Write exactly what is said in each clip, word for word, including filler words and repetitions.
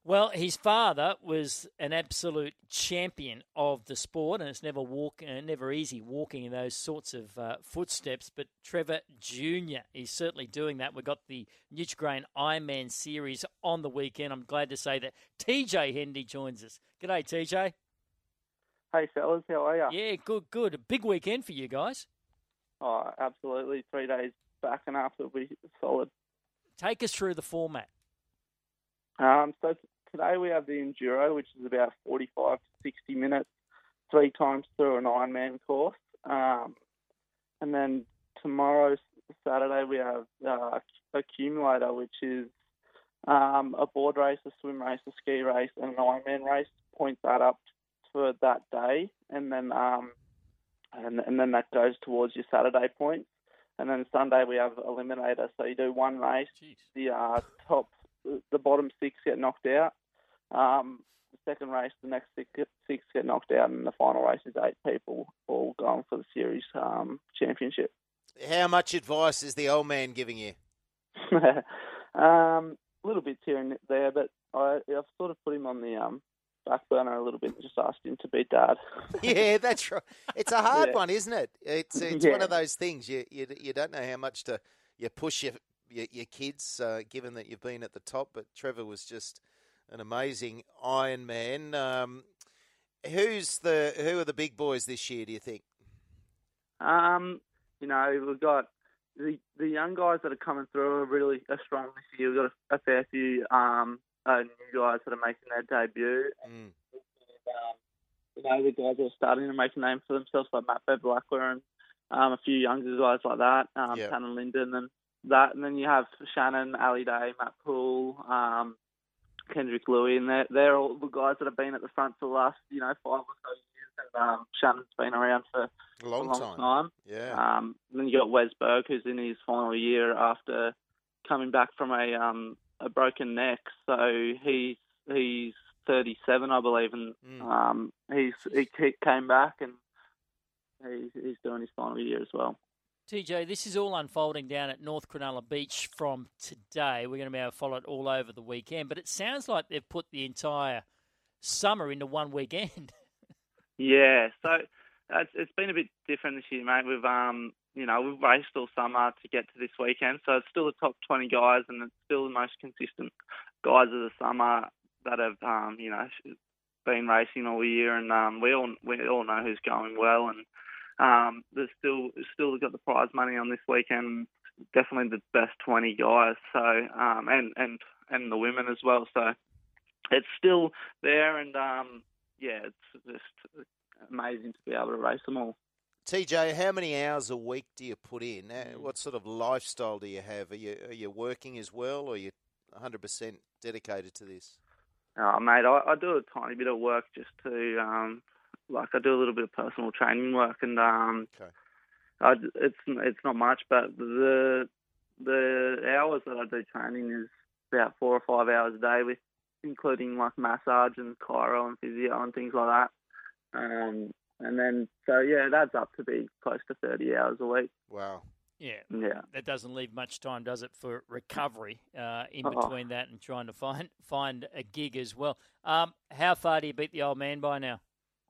Well, his father was an absolute champion of the sport, and it's never walk, uh, never easy walking in those sorts of uh, footsteps. But Trevor Junior is certainly doing that. We've got the Nutrigrain Ironman series on the weekend. I'm glad to say that T J Hendy joins us. G'day, T J. Hey, fellas, how are you? Yeah, good, good. A big weekend for you guys. Oh, absolutely. Three days back and after will be solid. Take us through the format. Um, so today we have the Enduro, which is about forty-five to sixty minutes, three times through an Ironman course. Um, and then tomorrow, Saturday, we have uh, Accumulator, which is um, a board race, a swim race, a ski race, and an Ironman race. Point that up for that day, and then um, and, and then that goes towards your Saturday points. And then Sunday we have Eliminator, so you do one race, Jeez. the uh, top, the bottom six get knocked out. Um, the second race, the next six, six get knocked out, and the final race is eight people all going for the series um, championship. How much advice is the old man giving you? um, a little bit here and there, but I, I've sort of put him on the um, back burner a little bit and just asked him to be dad. Yeah, that's right. It's a hard yeah. one, isn't it? It's it's yeah. one of those things you you, you don't know how much to you push your your, your kids, uh, given that you've been at the top. But Trevor was just an amazing Iron Man. Um, who's the who are the big boys this year? Do you think? Um, you know, we've got the the young guys that are coming through are really are strong this year. We've got a, a fair few um. Uh, new guys that are making their debut. Mm. And, um, you know, the guys that are starting to make a name for themselves, like Matt Bevilacqua and um, a few younger guys like that, um, yep. Shannon Linden and that. And then you have Shannon, Ali Day, Matt Poole, um, Kendrick Louie, and they're, they're all the guys that have been at the front for the last, you know, five or so years. And um, Shannon's been around for a long, a long time. time. Yeah. Um, and then you got Wes Berg, who's in his final year after coming back from a um, a broken neck, so he's he's thirty-seven, I believe, and mm. um, he's he came back and he's he's doing his final year as well. T J, this is all unfolding down at North Cronulla Beach from today. We're going to be able to follow it all over the weekend, but it sounds like they've put the entire summer into one weekend. Yeah, so it's, it's been a bit different this year, mate. We've um. You know, we've raced all summer to get to this weekend, so it's still the top twenty guys, and it's still the most consistent guys of the summer that have, um, you know, been racing all year, and um, we all we all know who's going well, and um, there's still still got the prize money on this weekend. Definitely the best twenty guys, so um, and and and the women as well. So it's still there, and um, yeah, it's just amazing to be able to race them all. T J, how many hours a week do you put in? What sort of lifestyle do you have? Are you are you working as well, or are you one hundred percent dedicated to this? Oh, mate, I, I do a tiny bit of work just to, um, like, I do a little bit of personal training work, and um, okay. I, it's it's not much, but the the hours that I do training is about four or five hours a day, with including like massage and chiro and physio and things like that. Um, And then, so yeah, it adds up to be close to thirty hours a week. Wow. Yeah. Yeah. That doesn't leave much time, does it, for recovery uh, in oh. between that and trying to find find a gig as well. Um, how far do you beat the old man by now?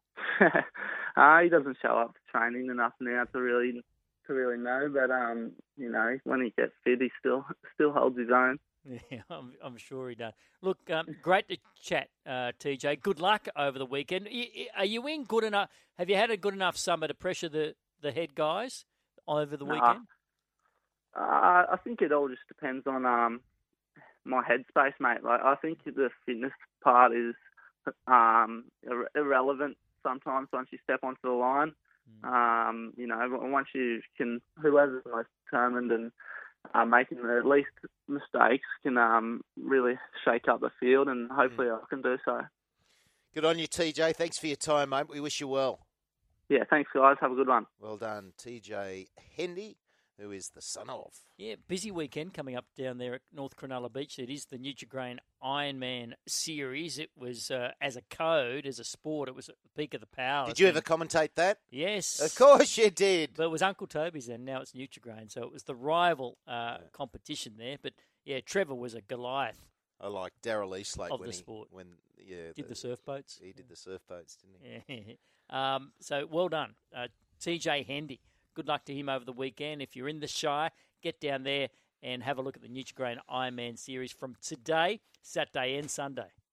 uh, he doesn't show up to training enough now to really to really know, but um, you know, when he gets fit, he still still holds his own. Yeah, I'm, I'm sure he does. Look, um, great to chat, uh, T J. Good luck over the weekend. Are you in good enough? Have you had a good enough summer to pressure the, the head guys over the weekend? Uh, uh, I think it all just depends on um, my headspace, mate. Like, I think the fitness part is um, ir- irrelevant sometimes once you step onto the line. Mm. Um, you know, once you can, whoever's most determined and Uh, making the least mistakes can um, really shake up the field, and hopefully mm. I can do so. Good on you, T J. Thanks for your time, mate. We wish you well. Yeah, thanks, guys. Have a good one. Well done, T J Hendy, who is the son of. Yeah, busy weekend coming up down there at North Cronulla Beach. It is the Nutrigrain Ironman series. It was, uh, as a code, as a sport, it was at the peak of the power. Did you ever commentate that? Yes. Of course you did. But it was Uncle Toby's then, now it's Nutrigrain. So it was the rival uh, yeah. competition there. But, yeah, Trevor was a Goliath I like Daryl Eastlake of when the he sport. when yeah Did the, the surf boats? He did the surf boats, didn't he? Yeah. um, so well done, uh, T J Hendy. Good luck to him over the weekend. If you're in the Shire, get down there and have a look at the Nutrigrain Ironman series from today, Saturday and Sunday.